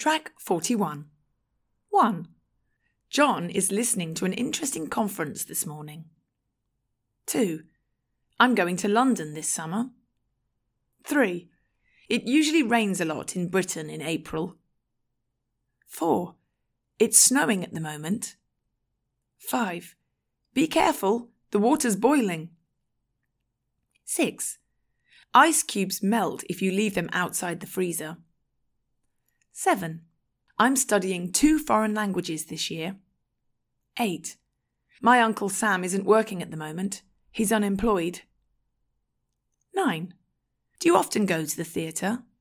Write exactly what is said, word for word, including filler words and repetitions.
Track forty-one. one. John is listening to an interesting conference this morning. two. I'm going to London this summer. three. It usually rains a lot in Britain in April. four. It's snowing at the moment. five. Be careful, the water's boiling. six. Ice cubes melt if you leave them outside the freezer. seven. I'm studying two foreign languages this year. eight. My Uncle Sam isn't working at the moment. He's unemployed. nine. Do you often go to the theatre?